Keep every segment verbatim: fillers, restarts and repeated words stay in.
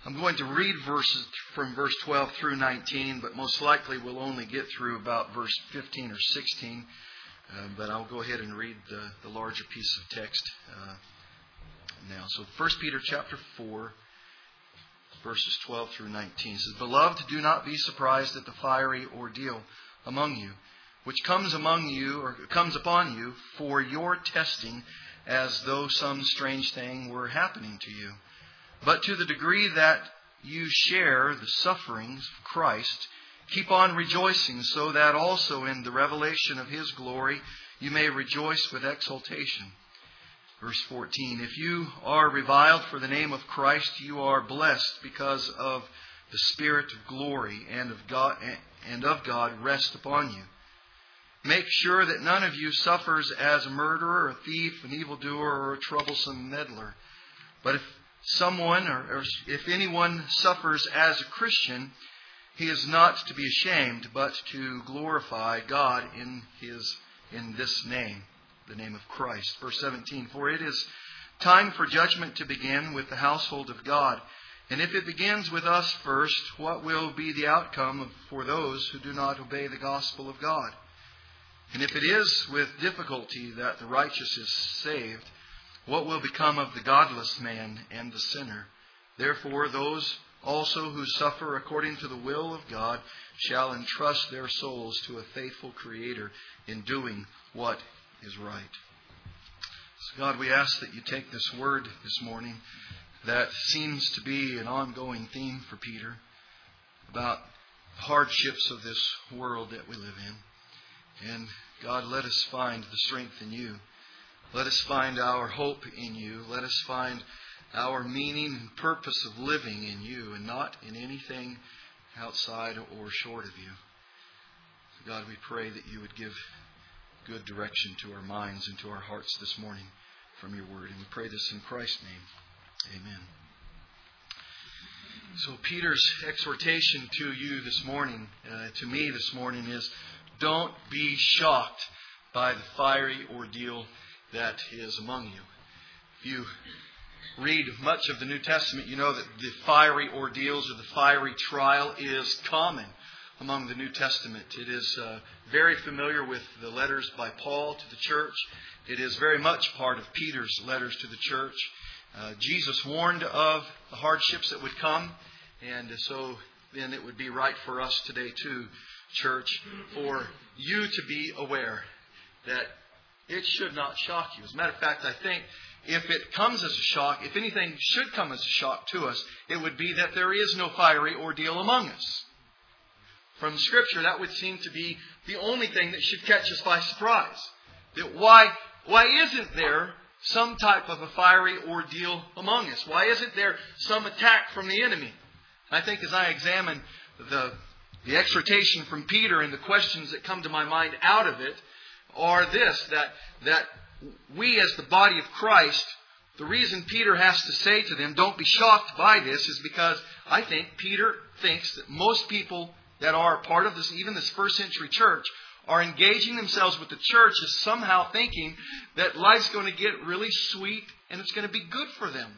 I'm going to read verses from verse twelve through nineteen, but most likely we'll only get through about verse fifteen or sixteen. Uh, but I'll go ahead and read the, the larger piece of text uh, now. So First Peter chapter four, verses twelve through nineteen says, "Beloved, do not be surprised at the fiery ordeal among you, which comes among you or comes upon you for your testing, as though some strange thing were happening to you. But to the degree that you share the sufferings of Christ, keep on rejoicing, so that also in the revelation of His glory you may rejoice with exultation." Verse fourteen, "If you are reviled for the name of Christ, you are blessed, because of the Spirit of glory and of God and of God rest upon you. Make sure that none of you suffers as a murderer, a thief, an evildoer, or a troublesome meddler. But if someone, or, or if anyone suffers as a Christian, he is not to be ashamed, but to glorify God in His in this name, the name of Christ." Verse seventeen, "For it is time for judgment to begin with the household of God. And if it begins with us first, what will be the outcome for those who do not obey the gospel of God? And if it is with difficulty that the righteous is saved, what will become of the godless man and the sinner? Therefore, those also who suffer according to the will of God shall entrust their souls to a faithful Creator in doing what is right." So God, we ask that you take this word this morning that seems to be an ongoing theme for Peter about the hardships of this world that we live in. And God, let us find the strength in you. Let us find our hope in you. Let us find our meaning and purpose of living in you and not in anything outside or short of you. So God, we pray that you would give good direction to our minds and to our hearts this morning from your word. And we pray this in Christ's name. Amen. So Peter's exhortation to you this morning, uh, to me this morning, is don't be shocked by the fiery ordeal that is among you. If you read much of the New Testament, you know that the fiery ordeals or the fiery trial is common among the New Testament. It is uh, very familiar with the letters by Paul to the church. It is very much part of Peter's letters to the church. Uh, Jesus warned of the hardships that would come, and so then it would be right for us today too, church, for you to be aware that it should not shock you. As a matter of fact, I think if it comes as a shock, if anything should come as a shock to us, it would be that there is no fiery ordeal among us. From Scripture, that would seem to be the only thing that should catch us by surprise. That why, why isn't there some type of a fiery ordeal among us? Why isn't there some attack from the enemy? I think as I examine the, the exhortation from Peter and the questions that come to my mind out of it, are this, that, that we as the body of Christ, the reason Peter has to say to them, don't be shocked by this, is because I think Peter thinks that most people that are part of this, even this first century church, are engaging themselves with the church as somehow thinking that life's going to get really sweet and it's going to be good for them.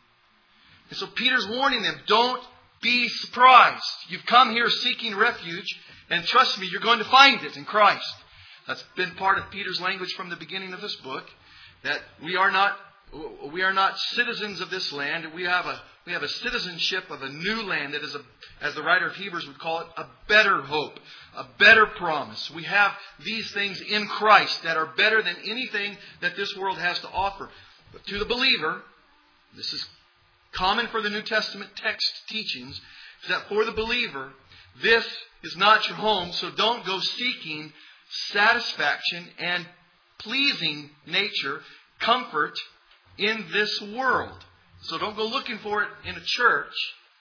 And so Peter's warning them, don't be surprised. You've come here seeking refuge, and trust me, you're going to find it in Christ. That's been part of Peter's language from the beginning of this book, that we are not we are not citizens of this land. We have a we have a citizenship of a new land that is, a, as the writer of Hebrews would call it, a better hope, a better promise. We have these things in Christ that are better than anything that this world has to offer. But to the believer, this is common for the New Testament text teachings, is that for the believer, this is not your home, so don't go seeking satisfaction and pleasing nature, comfort in this world. So don't go looking for it in a church,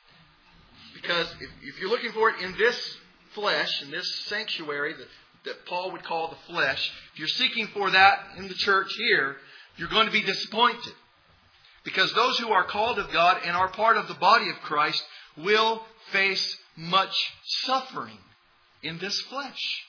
because if, if you're looking for it in this flesh, in this sanctuary that, that Paul would call the flesh, if you're seeking for that in the church here, you're going to be disappointed. Because those who are called of God and are part of the body of Christ will face much suffering in this flesh.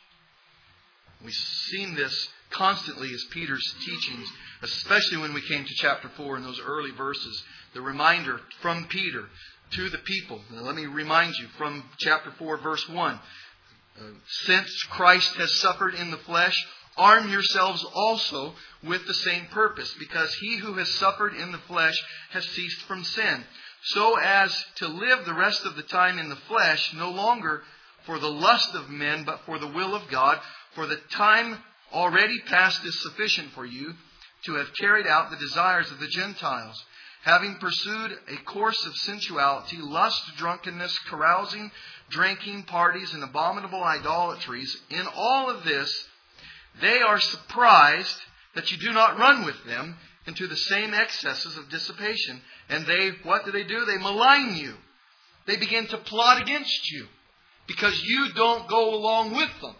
We've seen this constantly as Peter's teachings, especially when we came to chapter four in those early verses the reminder from Peter to the people. Now, let me remind you from chapter four, verse one. Uh, Since Christ has suffered in the flesh, arm yourselves also with the same purpose, because he who has suffered in the flesh has ceased from sin, so as to live the rest of the time in the flesh, no longer for the lust of men, but for the will of God. For the time already past is sufficient for you to have carried out the desires of the Gentiles, having pursued a course of sensuality, lust, drunkenness, carousing, drinking, parties, and abominable idolatries. In all of this, they are surprised that you do not run with them into the same excesses of dissipation. And they, what do they do? They malign you. They begin to plot against you because you don't go along with them.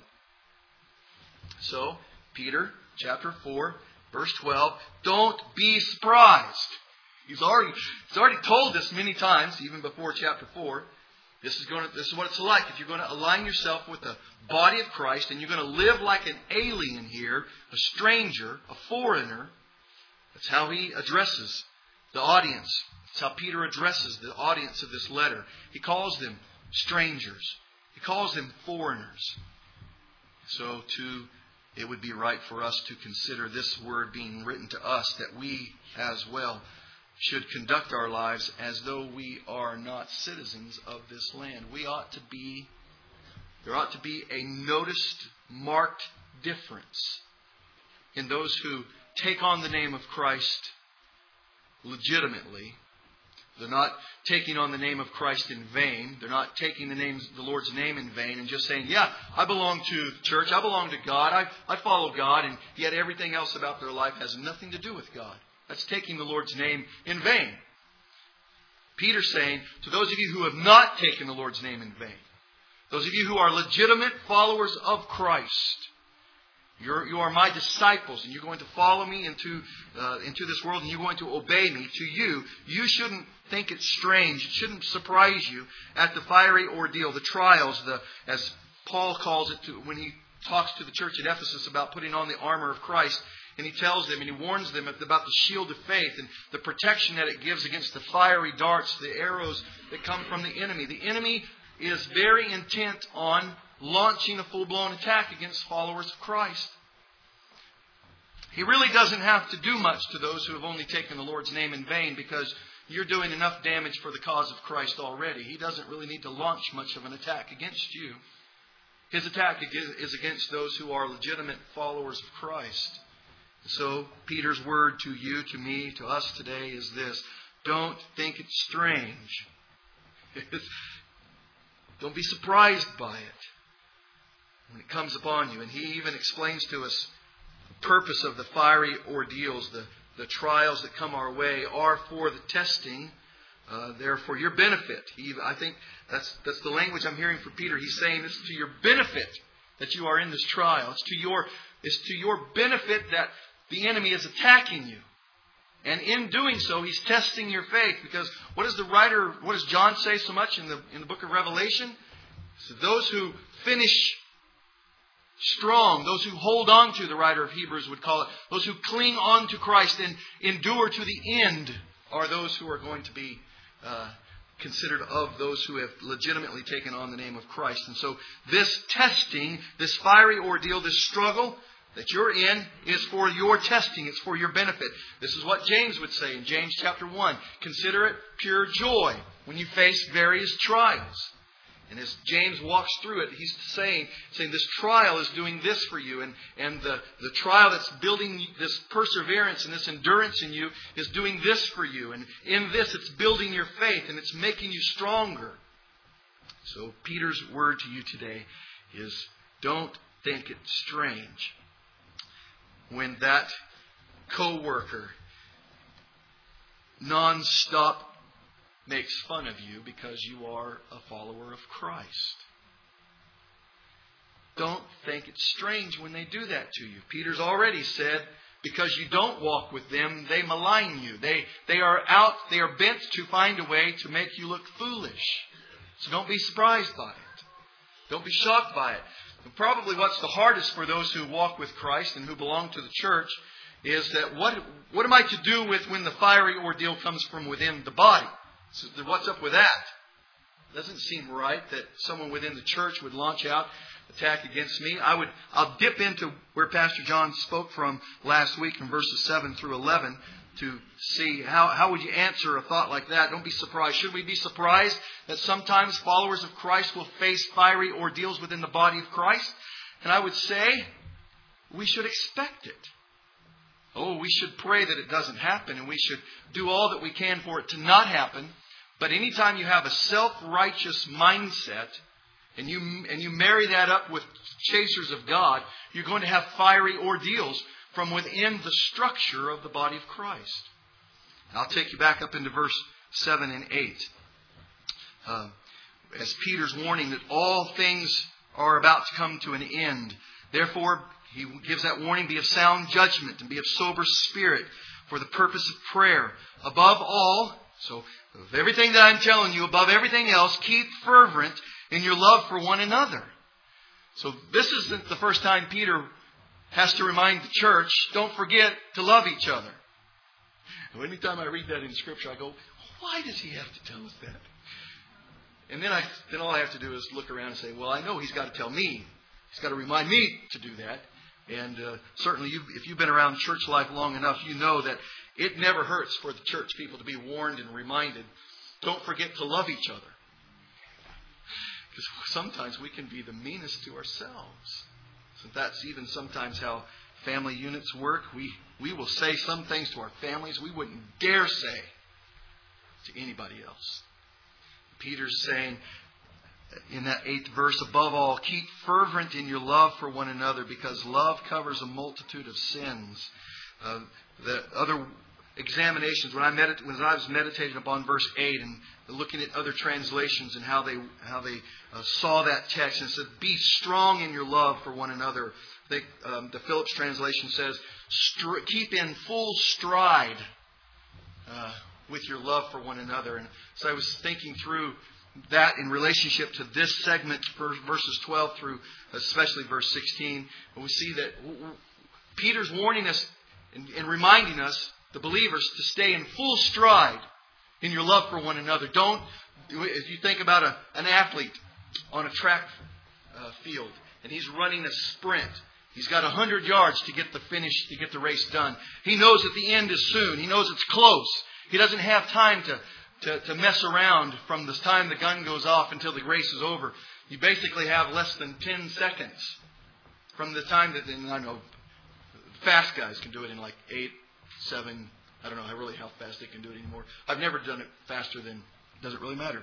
So, Peter, chapter four, verse twelve, don't be surprised. He's already, he's already told this many times, even before chapter four. This is going to, this is what it's like. If you're going to align yourself with the body of Christ and you're going to live like an alien here, a stranger, a foreigner, that's how he addresses the audience. That's how Peter addresses the audience of this letter. He calls them strangers. He calls them foreigners. So too, it would be right for us to consider this word being written to us, that we as well should conduct our lives as though we are not citizens of this land. We ought to be, there ought to be a noticed, marked difference in those who take on the name of Christ legitimately. They're not taking on the name of Christ in vain. They're not taking the name, the Lord's name in vain and just saying, yeah, I belong to the church, I belong to God, I, I follow God, and yet everything else about their life has nothing to do with God. That's taking the Lord's name in vain. Peter's saying to those of you who have not taken the Lord's name in vain, those of you who are legitimate followers of Christ, you're, you are my disciples, and you're going to follow me into, uh, into this world, and you're going to obey me. To you, you shouldn't think it's strange. It shouldn't surprise you at the fiery ordeal, the trials, the as Paul calls it to, when he talks to the church at Ephesus about putting on the armor of Christ. And he tells them and he warns them about the shield of faith and the protection that it gives against the fiery darts, the arrows that come from the enemy. The enemy is very intent on launching a full-blown attack against followers of Christ. He really doesn't have to do much to those who have only taken the Lord's name in vain, because you're doing enough damage for the cause of Christ already. He doesn't really need to launch much of an attack against you. His attack is against those who are legitimate followers of Christ. So, Peter's word to you, to me, to us today is this. Don't think it's strange. Don't be surprised by it when it comes upon you. And he even explains to us the purpose of the fiery ordeals, the, the trials that come our way are for the testing. Uh, they're for your benefit. He, I think that's, that's the language I'm hearing from Peter. He's saying it's to your benefit that you are in this trial. It's to your, it's to your benefit that the enemy is attacking you. And in doing so, he's testing your faith. Because what does the writer, what does John say so much in the, in the book of Revelation? So those who finish strong, those who hold on to, the writer of Hebrews would call it, those who cling on to Christ and endure to the end are those who are going to be uh, considered of those who have legitimately taken on the name of Christ. And so this testing, this fiery ordeal, this struggle that you're in is for your testing. It's for your benefit. This is what James would say in James chapter one. Consider it pure joy when you face various trials. And as James walks through it, he's saying, saying this trial is doing this for you. And, and the, the trial that's building this perseverance and this endurance in you is doing this for you. And in this, it's building your faith and it's making you stronger. So Peter's word to you today is, don't think it strange when that co-worker non-stop makes fun of you because you are a follower of Christ. Don't think it's strange when they do that to you. Peter's already said, because you don't walk with them, they malign you. They, they are out, they are bent to find a way to make you look foolish. So don't be surprised by it. Don't be shocked by it. And probably what's the hardest for those who walk with Christ and who belong to the church is that what, what am I to do with when the fiery ordeal comes from within the body? So what's up with that? Doesn't seem right that someone within the church would launch out, attack against me. I would, I'll dip into where Pastor John spoke from last week in verses seven through eleven to see how, how would you answer a thought like that. Don't be surprised. Should we be surprised that sometimes followers of Christ will face fiery ordeals within the body of Christ? And I would say we should expect it. Oh, we should pray that it doesn't happen, and we should do all that we can for it to not happen. But anytime you have a self-righteous mindset, and you and you marry that up with chasers of God, you're going to have fiery ordeals from within the structure of the body of Christ. I'll take you back up into verse seven and eight. Uh, as Peter's warning that all things are about to come to an end. Therefore, he gives that warning, be of sound judgment and be of sober spirit for the purpose of prayer. Above all, so of everything that I'm telling you, above everything else, keep fervent in your love for one another. So this isn't the first time Peter has to remind the church, don't forget to love each other. And anytime I read that in Scripture, I go, why does he have to tell us that? And then I then all I have to do is look around and say, well, I know he's got to tell me. He's got to remind me to do that. And uh, certainly, you, if you've been around church life long enough, you know that it never hurts for the church people to be warned and reminded, don't forget to love each other. Because sometimes we can be the meanest to ourselves. So that's even sometimes how family units work. We, we will say some things to our families we wouldn't dare say to anybody else. Peter's saying in that eighth verse, above all, keep fervent in your love for one another, because love covers a multitude of sins. Uh, the other examinations, when I, medit- when I was meditating upon verse eight and looking at other translations and how they how they uh, saw that text, and it said, be strong in your love for one another. I think um, the Phillips translation says, str- keep in full stride uh, with your love for one another. And so I was thinking through that in relationship to this segment, verses twelve through especially verse sixteen, and we see that Peter's warning us and, and reminding us, the believers, to stay in full stride in your love for one another. Don't, if you think about a, an athlete on a track uh, field, and he's running a sprint. He's got a hundred yards to get the finish, to get the race done. He knows that the end is soon. He knows it's close. He doesn't have time to To, to mess around from the time the gun goes off until the race is over. You basically have less than ten seconds from the time that, and I know fast guys can do it in like eight, seven, I don't know really how fast they can do it anymore. I've never done it faster than, does it really matter?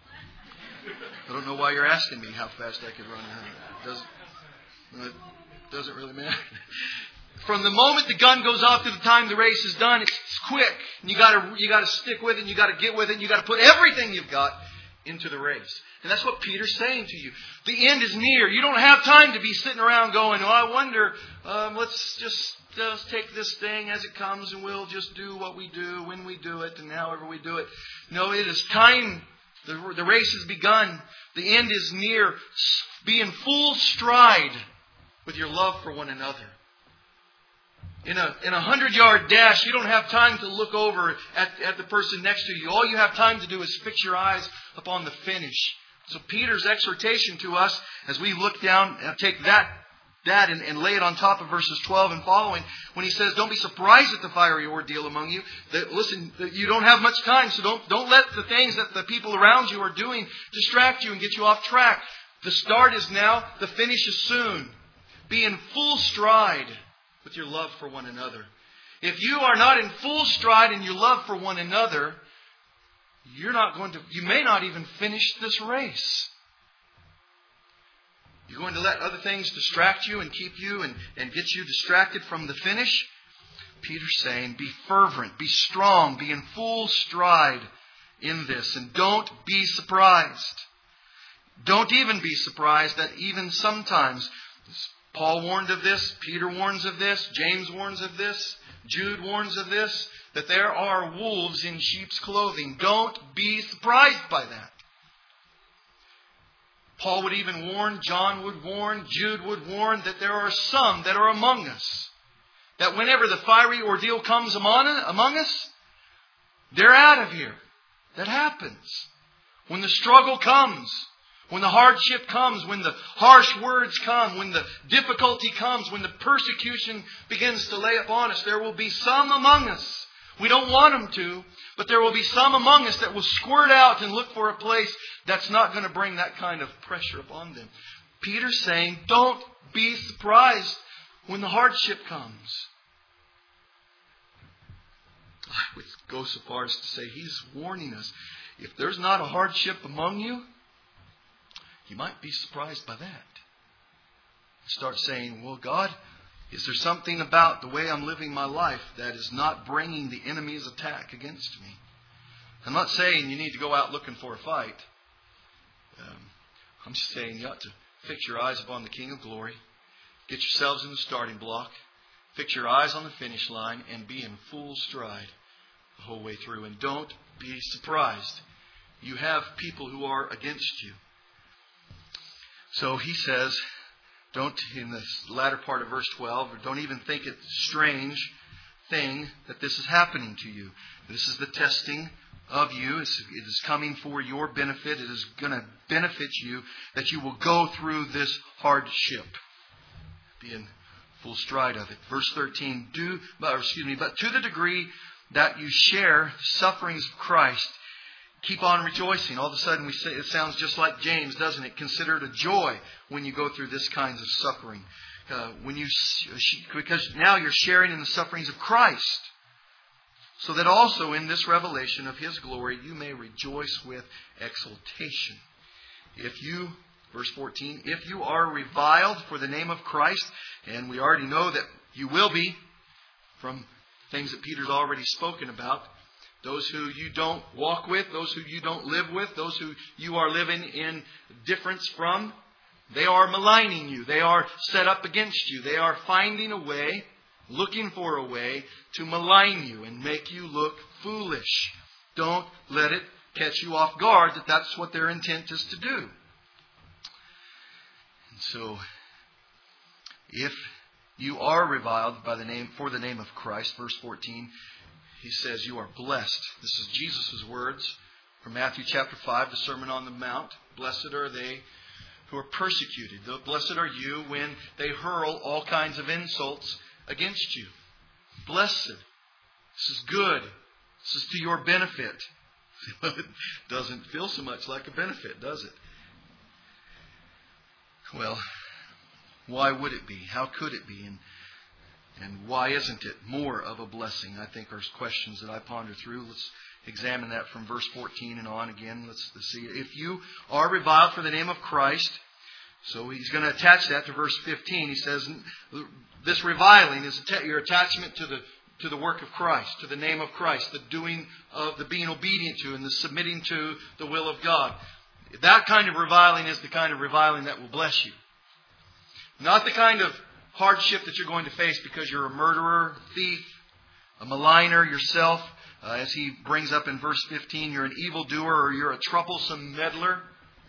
I don't know why you're asking me how fast I could run. It doesn't, it doesn't really matter. From the moment the gun goes off to the time the race is done, it's quick. And you gotta, you gotta stick with it, and you gotta get with it, and you gotta put everything you've got into the race. And that's what Peter's saying to you. The end is near. You don't have time to be sitting around going, oh, I wonder, um, let's just uh, take this thing as it comes, and we'll just do what we do when we do it, and however we do it. No, it is time. The, the race has begun. The end is near. Be in full stride with your love for one another. In a in a hundred-yard dash, you don't have time to look over at, at the person next to you. All you have time to do is fix your eyes upon the finish. So Peter's exhortation to us, as we look down and take that, that and, and lay it on top of verses twelve and following, when he says, don't be surprised at the fiery ordeal among you. That, listen, that you don't have much time, so don't, don't let the things that the people around you are doing distract you and get you off track. The start is now, the finish is soon. Be in full stride with your love for one another. If you are not in full stride in your love for one another, you're not going to, you may not even finish this race. You're going to let other things distract you and keep you and, and get you distracted from the finish. Peter's saying, be fervent, be strong, be in full stride in this, and don't be surprised. Don't even be surprised that even sometimes, Paul warned of this, Peter warns of this, James warns of this, Jude warns of this, that there are wolves in sheep's clothing. Don't be surprised by that. Paul would even warn, John would warn, Jude would warn that there are some that are among us That whenever the fiery ordeal comes among, among us, they're out of here. That happens. When the struggle comes, when the hardship comes, when the harsh words come, when the difficulty comes, when the persecution begins to lay upon us, there will be some among us. We don't want them to, but there will be some among us that will squirt out and look for a place that's not going to bring that kind of pressure upon them. Peter's saying, don't be surprised when the hardship comes. I would go so far as to say he's warning us. If there's not a hardship among you, you might be surprised by that. Start saying, well, God, is there something about the way I'm living my life that is not bringing the enemy's attack against me? I'm not saying you need to go out looking for a fight. Um, I'm just saying you ought to fix your eyes upon the King of Glory. Get yourselves in the starting block. Fix your eyes on the finish line and be in full stride the whole way through. And don't be surprised. You have people who are against you. So he says, don't, in the latter part of verse twelve, don't even think it's a strange thing that this is happening to you. This is the testing of you. It is coming for your benefit. It is going to benefit you that you will go through this hardship. Be in full stride of it. Verse thirteen, do, or excuse me, but to the degree that you share the sufferings of Christ, keep on rejoicing. All of a sudden we say it sounds just like James, doesn't it? Consider it a joy when you go through this kinds of suffering. Uh, when you, because now you're sharing in the sufferings of Christ. So that also in this revelation of His glory you may rejoice with exultation. If you, verse fourteen, if you are reviled for the name of Christ, and we already know that you will be from things that Peter's already spoken about, those who you don't walk with, those who you don't live with, those who you are living in difference from, they are maligning you. They are set up against you. They are finding a way, looking for a way to malign you and make you look foolish. Don't let it catch you off guard that that's what their intent is to do. And so, if you are reviled by the name for the name of Christ, verse fourteen, he says you are blessed. This is Jesus' words from Matthew chapter five, the Sermon on the Mount. Blessed are they who are persecuted. Blessed are you when they hurl all kinds of insults against you. Blessed. This is good. This is to your benefit. It doesn't feel so much like a benefit, does it? Well, why would it be? How could it be? And, and why isn't it more of a blessing? I think are questions that I ponder through. Let's examine that from verse fourteen and on again. Let's, let's see. If you are reviled for the name of Christ, so he's going to attach that to verse fifteen. He says, this reviling is your attachment to the to the work of Christ, to the name of Christ, the doing of the being obedient to and the submitting to the will of God. That kind of reviling is the kind of reviling that will bless you. Not the kind of hardship that you're going to face because you're a murderer, thief, a maligner yourself. Uh, as he brings up in verse fifteen, you're an evildoer or you're a troublesome meddler.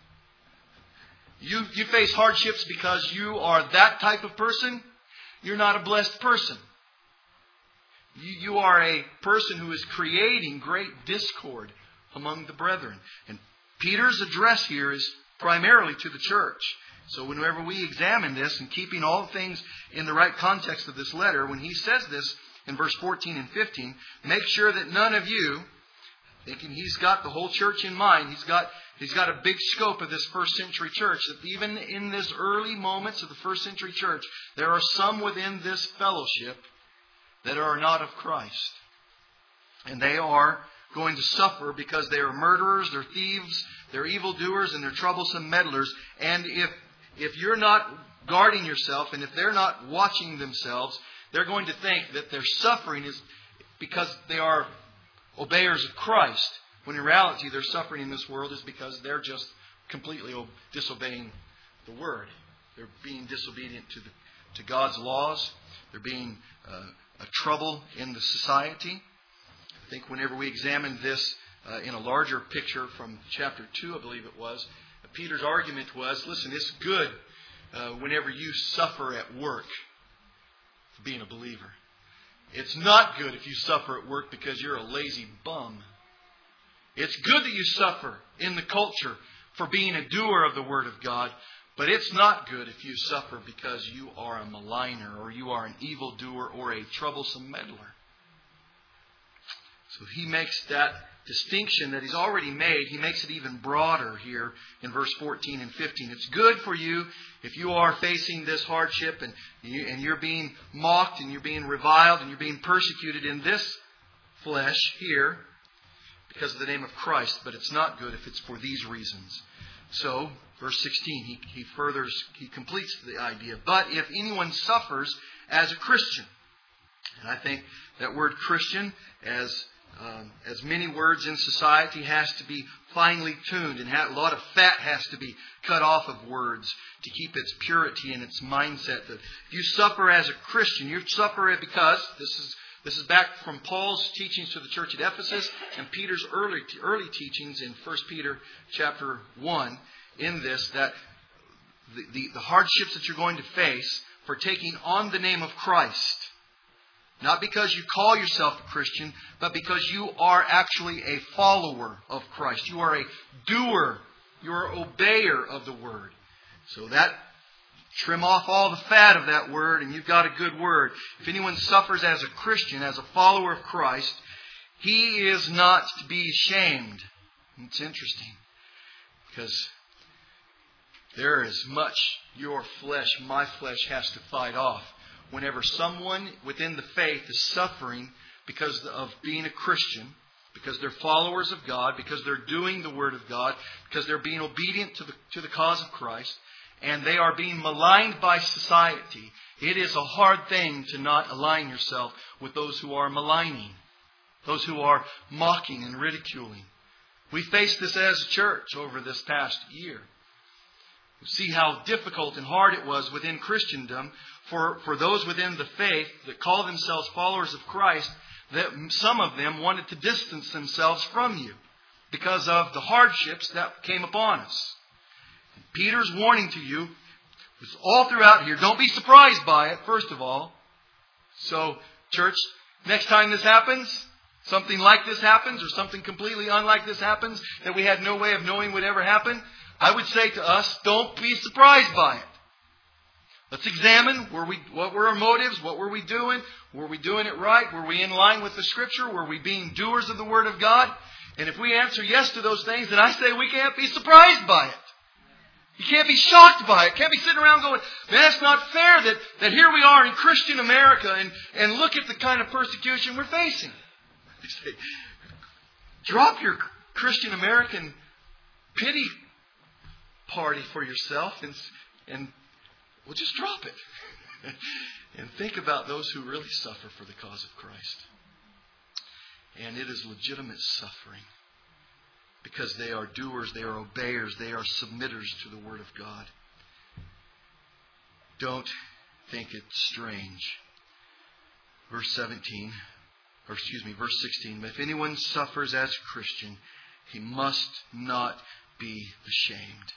You, you face hardships because you are that type of person. You're not a blessed person. You, you are a person who is creating great discord among the brethren. And Peter's address here is primarily to the church. So whenever we examine this and keeping all things in the right context of this letter, when he says this in verse fourteen and fifteen, make sure that none of you, thinking he's got the whole church in mind, he's got he's got a big scope of this first century church, that even in this early moments of the first century church, there are some within this fellowship that are not of Christ. And they are going to suffer because they are murderers, they're thieves, they're evildoers, and they're troublesome meddlers. And if if you're not guarding yourself, and if they're not watching themselves, they're going to think that their suffering is because they are obeyers of Christ, when in reality their suffering in this world is because they're just completely disobeying the Word. They're being disobedient to the, to God's laws. They're being uh, a trouble in the society. I think whenever we examine this uh, in a larger picture from chapter two, I believe it was, Peter's argument was, listen, it's good uh, whenever you suffer at work for being a believer. It's not good if you suffer at work because you're a lazy bum. It's good that you suffer in the culture for being a doer of the Word of God, but it's not good if you suffer because you are a maligner or you are an evildoer or a troublesome meddler. So he makes that distinction that he's already made, he makes it even broader here in verse fourteen and fifteen. It's good for you if you are facing this hardship and, you, and you're being mocked and you're being reviled and you're being persecuted in this flesh here because of the name of Christ, but it's not good if it's for these reasons. So, verse sixteen, he, he furthers, he completes the idea. But if anyone suffers as a Christian, and I think that word Christian, as Um, as many words in society, has to be finely tuned, and a lot of fat has to be cut off of words to keep its purity and its mindset. That if you suffer as a Christian, you suffer because this is this is back from Paul's teachings to the church at Ephesus and Peter's early early teachings in First Peter chapter one. In this, that the, the, the hardships that you're going to face for taking on the name of Christ. Not because you call yourself a Christian, but because you are actually a follower of Christ. You are a doer. You are an obeyer of the Word. So that, trim off all the fat of that word and you've got a good word. If anyone suffers as a Christian, as a follower of Christ, he is not to be ashamed. It's interesting because there is much your flesh, my flesh, has to fight off. Whenever someone within the faith is suffering because of being a Christian, because they're followers of God, because they're doing the Word of God, because they're being obedient to the, to the cause of Christ, and they are being maligned by society, it is a hard thing to not align yourself with those who are maligning, those who are mocking and ridiculing. We faced this as a church over this past year. See how difficult and hard it was within Christendom for, for those within the faith that call themselves followers of Christ, that some of them wanted to distance themselves from you because of the hardships that came upon us. Peter's warning to you is all throughout here. Don't be surprised by it, first of all. So, church, next time this happens, something like this happens, or something completely unlike this happens, that we had no way of knowing would ever happen, I would say to us, don't be surprised by it. Let's examine were we, what were our motives, what were we doing, were we doing it right, were we in line with the Scripture, were we being doers of the Word of God? And if we answer yes to those things, then I say we can't be surprised by it. You can't be shocked by it. Can't be sitting around going, that's not fair that, that here we are in Christian America and, and look at the kind of persecution we're facing. You say, drop your Christian American pity party for yourself and, and well, just drop it. And think about those who really suffer for the cause of Christ. And it is legitimate suffering. Because they are doers, they are obeyers, they are submitters to the Word of God. Don't think it strange. Verse seventeen, or excuse me, verse sixteen. If anyone suffers as a Christian, he must not be ashamed.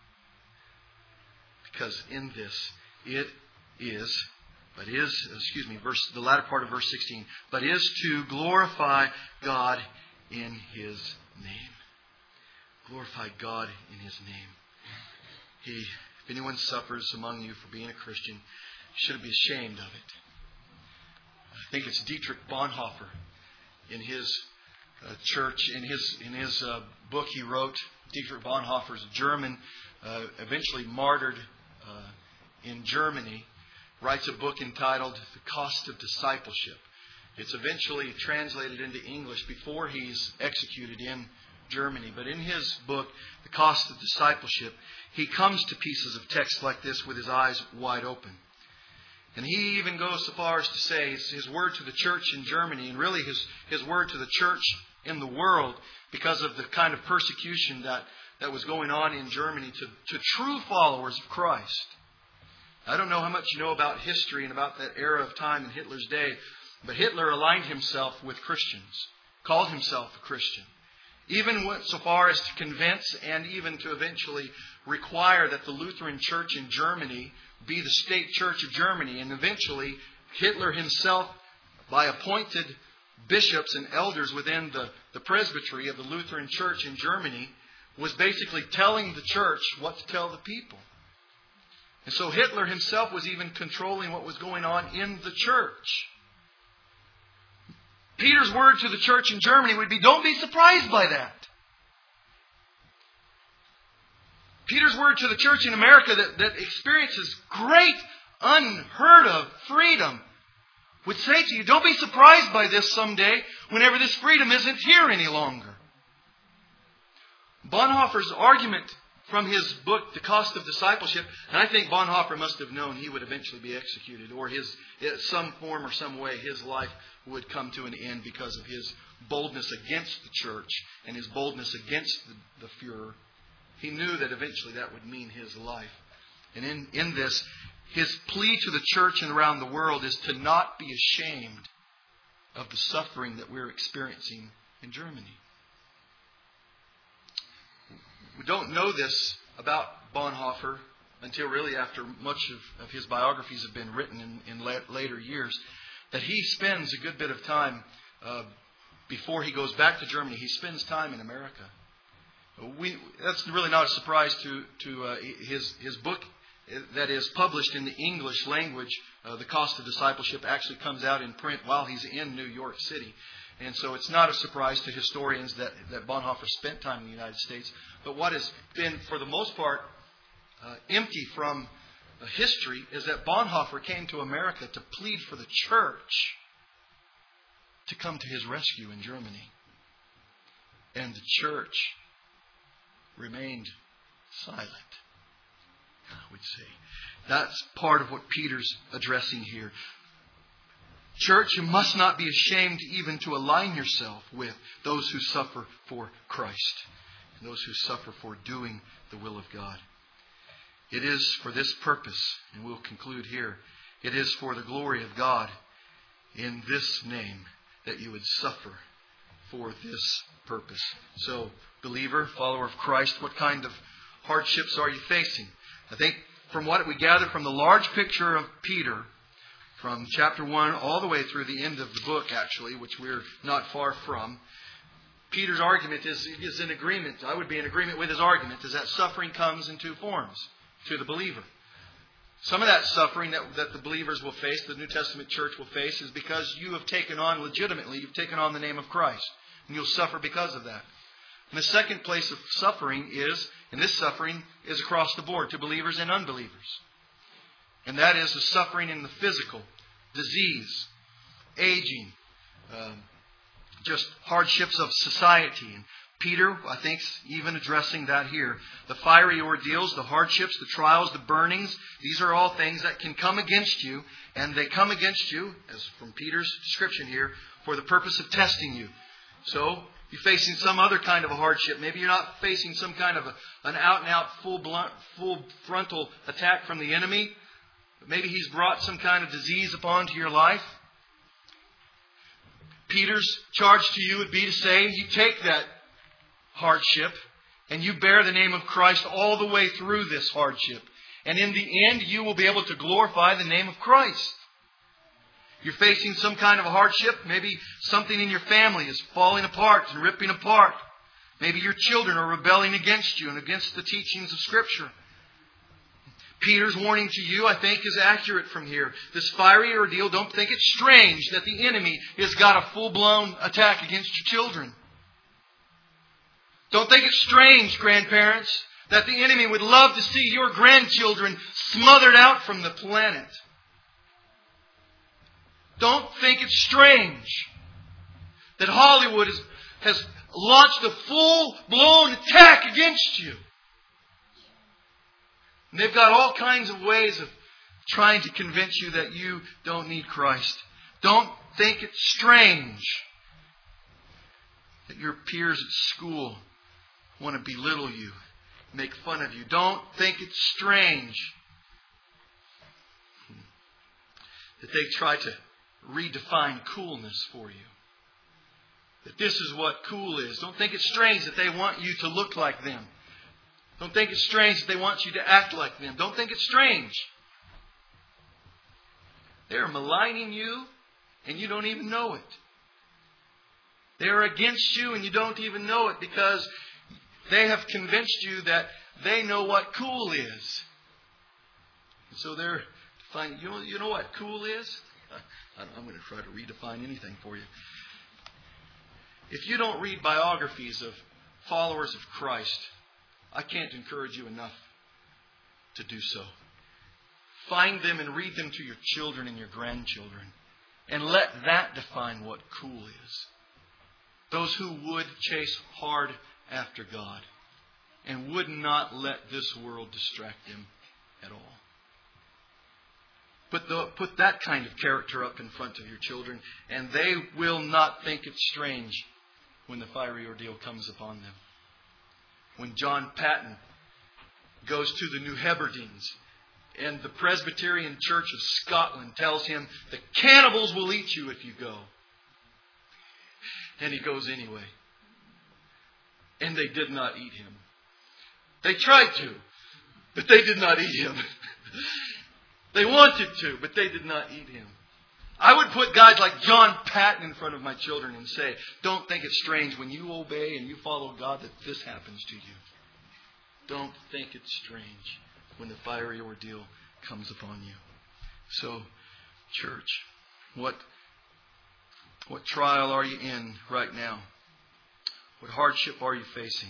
Because in this, it is, but is, excuse me, verse the latter part of verse sixteen, but is to glorify God in His name. Glorify God in His name. He, if anyone suffers among you for being a Christian, should be ashamed of it. I think it's Dietrich Bonhoeffer in his uh, church, in his in his uh, book he wrote. Dietrich Bonhoeffer is a German, uh, eventually martyred uh, in Germany. Writes a book entitled "The Cost of Discipleship." It's eventually translated into English before he's executed in Germany. But in his book, The Cost of Discipleship, he comes to pieces of text like this with his eyes wide open. And he even goes so far as to say his, his word to the church in Germany, and really his, his word to the church in the world, because of the kind of persecution that, that was going on in Germany to, to true followers of Christ. I don't know how much you know about history and about that era of time in Hitler's day, but Hitler aligned himself with Christians, called himself a Christian. Even went so far as to convince and even to eventually require that the Lutheran Church in Germany be the state church of Germany. And eventually Hitler himself by appointed bishops and elders within the, the presbytery of the Lutheran Church in Germany, was basically telling the church what to tell the people. And so Hitler himself was even controlling what was going on in the church. Peter's word to the church in Germany would be, don't be surprised by that. Peter's word to the church in America that, that experiences great, unheard of freedom would say to you, don't be surprised by this someday whenever this freedom isn't here any longer. Bonhoeffer's argument from his book, The Cost of Discipleship, and I think Bonhoeffer must have known he would eventually be executed, or his, in some form or some way, his life would come to an end because of his boldness against the church and his boldness against the, the Fuhrer. He knew that eventually that would mean his life. And in, in this, his plea to the church and around the world is to not be ashamed of the suffering that we're experiencing in Germany. We don't know this about Bonhoeffer until really after much of, of his biographies have been written in, in la- later years, that he spends a good bit of time, uh, before he goes back to Germany, he spends time in America. We, that's really not a surprise to, to uh, his, his book that is published in the English language. Uh, The Cost of Discipleship actually comes out in print while he's in New York City. And so it's not a surprise to historians that, that Bonhoeffer spent time in the United States. But what has been, for the most part, uh, empty from uh, history is that Bonhoeffer came to America to plead for the church to come to his rescue in Germany. And the church remained silent, I would say. That's part of what Peter's addressing here. Church, you must not be ashamed even to align yourself with those who suffer for Christ and those who suffer for doing the will of God. It is for this purpose, and we'll conclude here, it is for the glory of God in this name that you would suffer for this purpose. So, believer, follower of Christ, what kind of hardships are you facing? I think from what we gather from the large picture of Peter, from chapter one all the way through the end of the book, actually, which we're not far from, Peter's argument is, is in agreement. I would be in agreement with his argument, is that suffering comes in two forms to the believer. Some of that suffering that, that the believers will face, the New Testament church will face, is because you have taken on, legitimately, you've taken on the name of Christ. And you'll suffer because of that. And the second place of suffering is, and this suffering is across the board to believers and unbelievers. And that is the suffering in the physical, disease, aging, um, just hardships of society. And Peter, I think, is even addressing that here. The fiery ordeals, the hardships, the trials, the burnings, these are all things that can come against you. And they come against you, as from Peter's description here, for the purpose of testing you. So, you're facing some other kind of a hardship. Maybe you're not facing some kind of a, an out-and-out, full blunt, full frontal attack from the enemy. But maybe he's brought some kind of disease upon to your life. Peter's charge to you would be to say, you take that hardship and you bear the name of Christ all the way through this hardship. And in the end, you will be able to glorify the name of Christ. You're facing some kind of a hardship. Maybe something in your family is falling apart and ripping apart. Maybe your children are rebelling against you and against the teachings of Scripture. Peter's warning to you, I think, is accurate from here. This fiery ordeal, don't think it's strange that the enemy has got a full-blown attack against your children. Don't think it's strange, grandparents, that the enemy would love to see your grandchildren smothered out from the planet. Don't think it's strange that Hollywood has, has launched a full-blown attack against you. And they've got all kinds of ways of trying to convince you that you don't need Christ. Don't think it's strange that your peers at school want to belittle you, make fun of you. Don't think it's strange that they try to redefine coolness for you. That this is what cool is. Don't think it's strange that they want you to look like them. Don't think it's strange that they want you to act like them. Don't think it's strange. They're maligning you and you don't even know it. They are against you and you don't even know it because they have convinced you that they know what cool is. So they're finding, you know, you know what cool is? I'm going to try to redefine anything for you. If you don't read biographies of followers of Christ, I can't encourage you enough to do so. Find them and read them to your children and your grandchildren. And let that define what cool is. Those who would chase hard after God and would not let this world distract them at all. Put, the, put that kind of character up in front of your children, and they will not think it's strange when the fiery ordeal comes upon them. When John Paton goes to the New Hebrides, and the Presbyterian Church of Scotland tells him, the cannibals will eat you if you go. And he goes anyway. And they did not eat him. They tried to, but they did not eat him. They wanted to, but they did not eat him. I would put guys like John Paton in front of my children and say, don't think it's strange when you obey and you follow God that this happens to you. Don't think it's strange when the fiery ordeal comes upon you. So, church, what, what trial are you in right now? What hardship are you facing?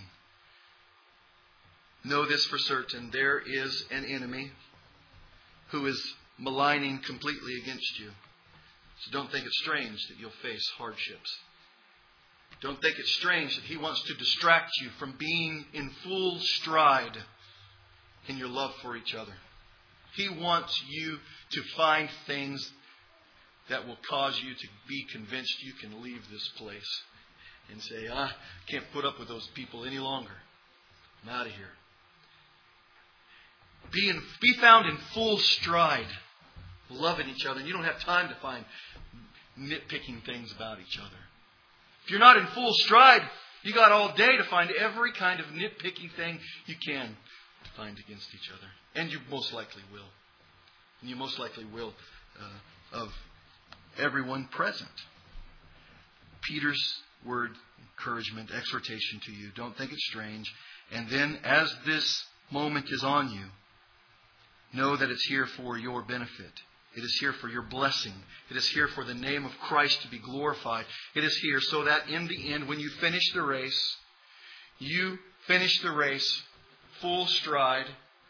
Know this for certain. There is an enemy who is maligning completely against you. So don't think it's strange that you'll face hardships. Don't think it's strange that he wants to distract you from being in full stride in your love for each other. He wants you to find things that will cause you to be convinced you can leave this place and say, I can't put up with those people any longer. I'm out of here. Be, in, be found in full stride, loving each other. And you don't have time to find nitpicking things about each other. If you're not in full stride, you got all day to find every kind of nitpicky thing you can to find against each other. And you most likely will. And you most likely will uh, of everyone present. Peter's word, encouragement, exhortation to you. Don't think it's strange. And then as this moment is on you, know that it's here for your benefit. It is here for your blessing. It is here for the name of Christ to be glorified. It is here so that in the end, when you finish the race, you finish the race full stride,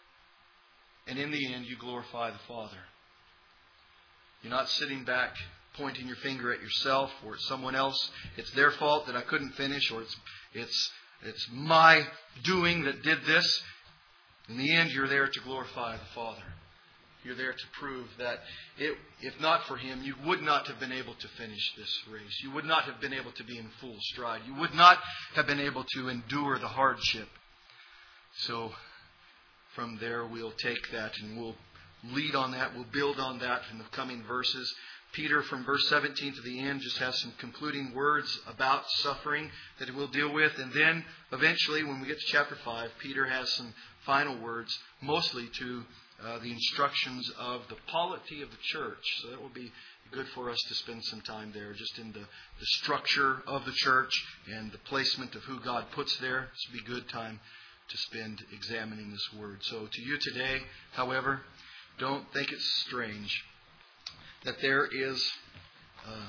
and in the end, you glorify the Father. You're not sitting back pointing your finger at yourself or at someone else. It's their fault that I couldn't finish, or it's it's it's my doing that did this. In the end, you're there to glorify the Father. You're there to prove that it, if not for Him, you would not have been able to finish this race. You would not have been able to be in full stride. You would not have been able to endure the hardship. So from there, we'll take that and we'll lead on that. We'll build on that in the coming verses. Peter, from verse seventeen to the end, just has some concluding words about suffering that we'll deal with. And then eventually, when we get to chapter five, Peter has some final words, mostly to uh, the instructions of the polity of the church. So that will be good for us to spend some time there, just in the, the structure of the church and the placement of who God puts there. This will be a good time to spend examining this word. So to you today, however, don't think it's strange that there is uh,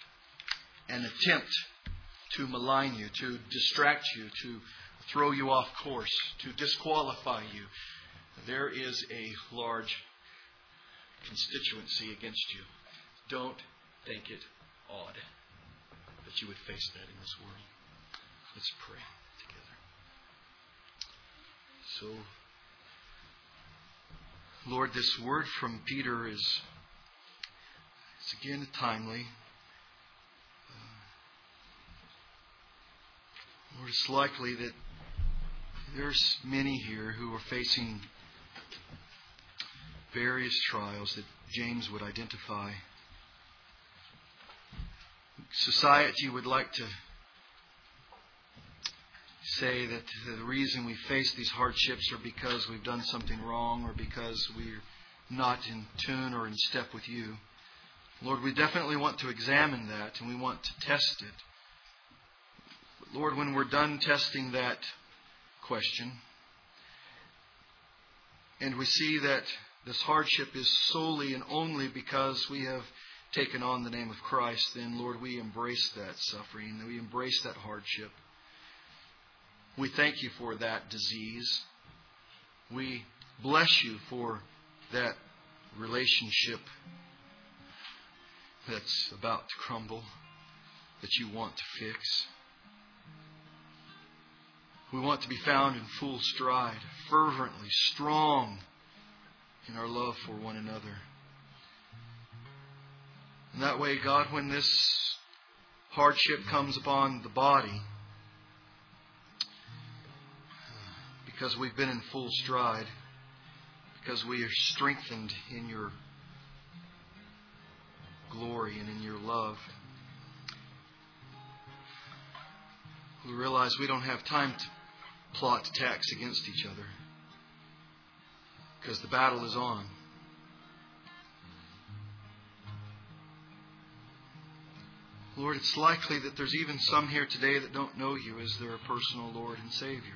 an attempt to malign you, to distract you, to throw you off course, to disqualify you. There is a large constituency against you. Don't think it odd that you would face that in this world. Let's pray together. So, Lord, this word from Peter is, it's again timely. Uh, Lord, it's likely that there's many here who are facing various trials that James would identify. Society would like to say that the reason we face these hardships are because we've done something wrong or because we're not in tune or in step with you. Lord, we definitely want to examine that and we want to test it. But Lord, when we're done testing that question and we see that this hardship is solely and only because we have taken on the name of Christ, then Lord, we embrace that suffering and we embrace that hardship. We thank you for that disease. We bless you for that relationship that's about to crumble, that you want to fix. We want to be found in full stride, fervently, strong in our love for one another. And that way, God, when this hardship comes upon the body, because we've been in full stride, because we are strengthened in your glory and in your love, we realize we don't have time to plot attacks against each other because the battle is on. Lord, it's likely that there's even some here today that don't know you as their personal Lord and Savior.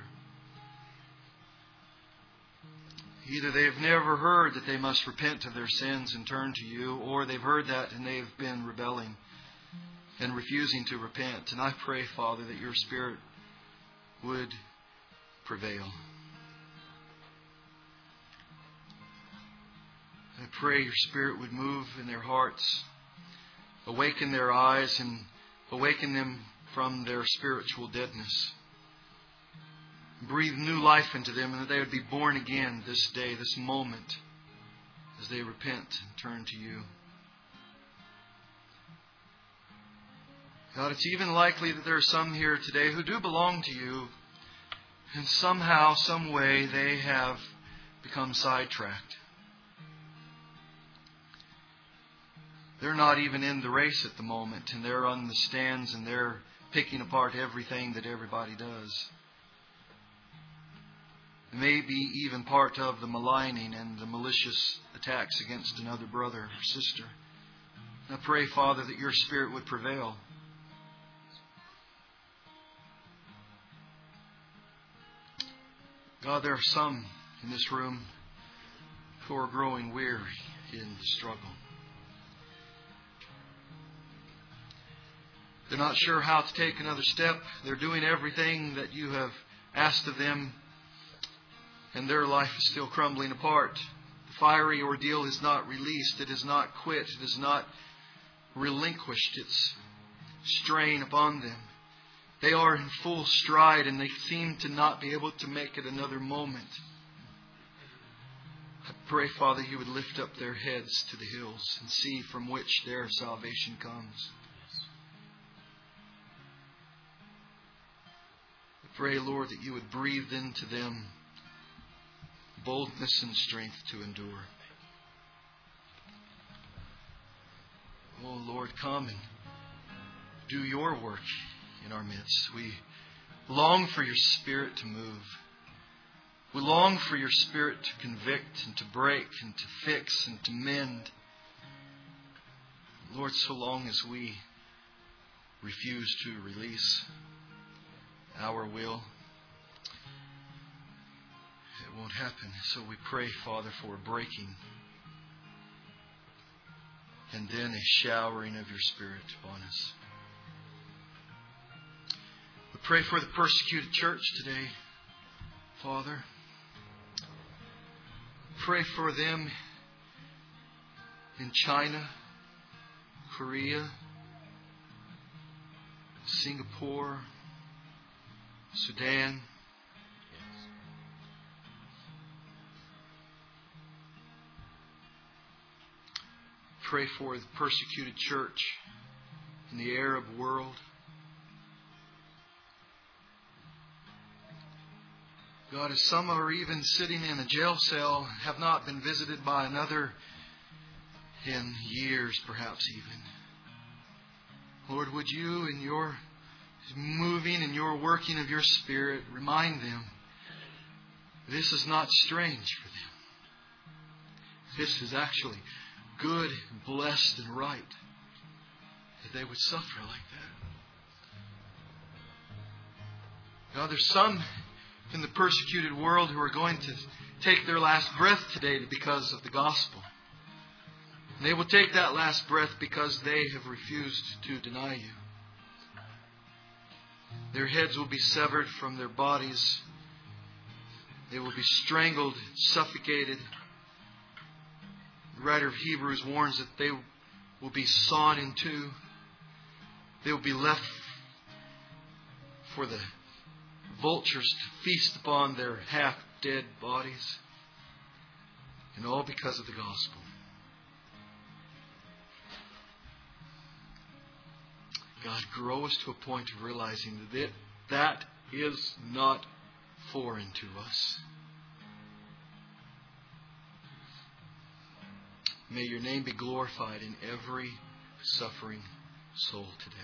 Either they've never heard that they must repent of their sins and turn to you, or they've heard that and they've been rebelling and refusing to repent. And I pray, Father, that your Spirit would prevail. I pray your Spirit would move in their hearts, awaken their eyes, and awaken them from their spiritual deadness. Breathe new life into them, and that they would be born again this day, this moment, as they repent and turn to you. God, it's even likely that there are some here today who do belong to you, and somehow, some way, they have become sidetracked. They're not even in the race at the moment, and they're on the stands, and they're picking apart everything that everybody does. Maybe even part of the maligning and the malicious attacks against another brother or sister. I pray, Father, that your Spirit would prevail. God, there are some in this room who are growing weary in the struggle. They're not sure how to take another step. They're doing everything that you have asked of them, and their life is still crumbling apart. The fiery ordeal is not released. It is not quit. It is not relinquished its strain upon them. They are in full stride, and they seem to not be able to make it another moment. I pray, Father, you would lift up their heads to the hills and see from which their salvation comes. I pray, Lord, that you would breathe into them boldness and strength to endure. Oh, Lord, come and do your work in our midst. We long for your Spirit to move. We long for your Spirit to convict and to break and to fix and to mend. Lord, so long as we refuse to release our will, it won't happen. So we pray, Father, for a breaking and then a showering of your Spirit upon us. We pray for the persecuted church today, Father. Pray for them in China, Korea, Singapore, Sudan. Pray for the persecuted church in the Arab world. God, as some are even sitting in a jail cell, have not been visited by another in years, perhaps even. Lord, would you, in your moving and your working of your Spirit, remind them this is not strange for them. This is actually good and blessed and right that they would suffer like that. God, there's some in the persecuted world who are going to take their last breath today because of the gospel. And they will take that last breath because they have refused to deny you. Their heads will be severed from their bodies. They will be strangled, suffocated. The writer of Hebrews warns that they will be sawn in two. They will be left for the vultures to feast upon their half-dead bodies. And all because of the gospel. God, grow us to a point of realizing that that is not foreign to us. May your name be glorified in every suffering soul today.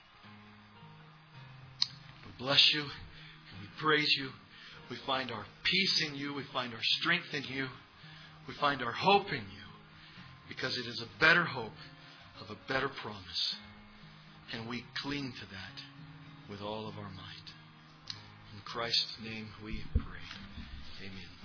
We bless you and we praise you. We find our peace in you. We find our strength in you. We find our hope in you because it is a better hope of a better promise. And we cling to that with all of our might. In Christ's name we pray. Amen.